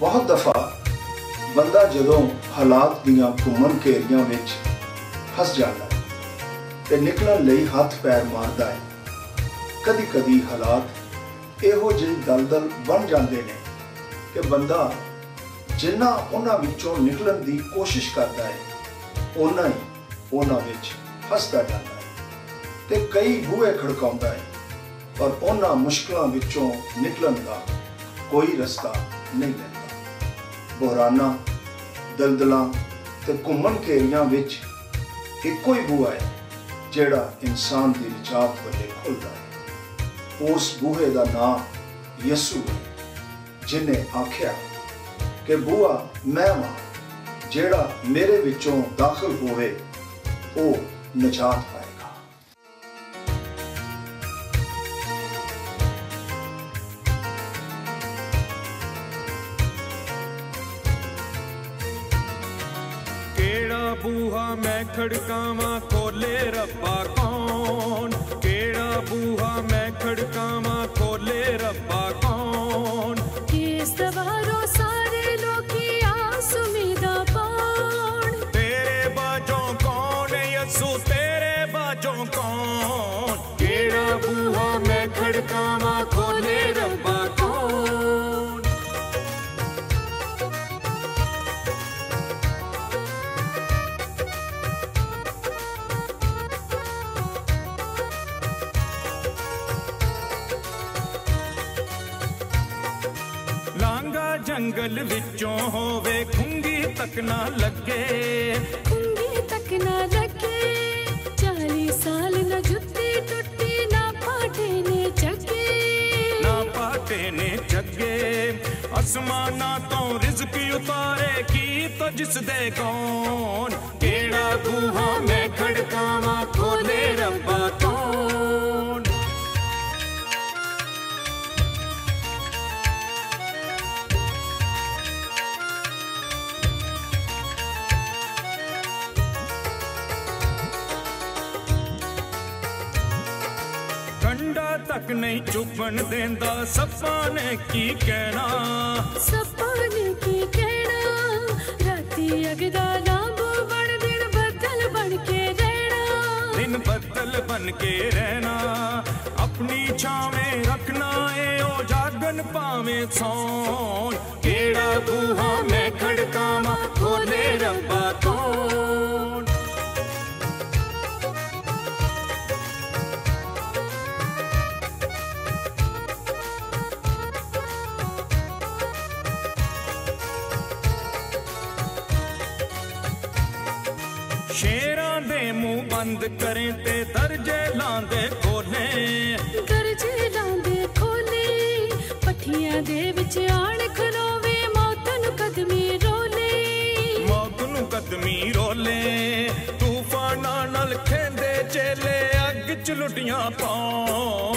बहुत दफ़ा बंदा जदों हालात दियां घुमन घेरियां विच फस जाता है ते निकलण लई हथ पैर मारदा है। कदी कदी हालात इहो जिही दलदल बन जाते हैं कि बंदा जिन्ना उन्हां विचों निकलण दी कोशिश करता है उन्ना ही उन्हां विच फसदा जाता है ते कई बूहे खड़काउंदा है, पर उन्हां मुश्किलां विचों निकलण दा कोई रस्ता नहीं मिलता। बहराना दलदलां ते घुमन घेरियां विच इक्को ही बूहा है जिहड़ा इंसान दी निजात वल्ले खुलदा है। उस बूहे दा नाम यसू है, जिन्हें आख्या कि बूहा मैं वां, जिहड़ा मेरे विचों दाखिल होवे ओ निजात पाएगा। बूहा मैं खड़कावां खोले रब्बा कौन, केड़ा बूहा मैं खड़कावां खोले रब्बा कौन। केस दवारो सारे लोकी आस उम्मीदा पाउण, तेरे बाजों कौन यसू तेरे बाजों कौन। केड़ा बूहा मैं खड़कावां खोले रब्बा कौन। लांगा जंगल विचों होवे खुंगी तक ना लगे, खुंगी तक ना लगे। 40 साल न जुत्ती टुट्टी ना पाटे ने जगे, ना पाटे ने जगे। आसमाना तो रिज़्क उतारे की तो जिस दे कौन। केड़ा बूहा मैं खड़कावां खोले रब्बा कौन। कंडा तक नहीं चुभन देंदा सप्पा ने की कहना, सप्पा ने की कहना। राती अगदा लांबो बन दिन बदल बन के रहना, दिन बदल बन के रहना। अपनी छावें रखना है ओ जागन पावे सौन। केड़ा बूहा मैं खड़कावां खोले रब्बा कौन। शेरां दे मुंह बंद करें ते दरजे लांदे खोले, दरजे लांदे खोले। पठियां दे विच आण खलोवे मौत नूं कदमी रोले, मौत नूं कदमी रोले। तूफानां नाल खेंदे चेले अग च लुटियां पाउण।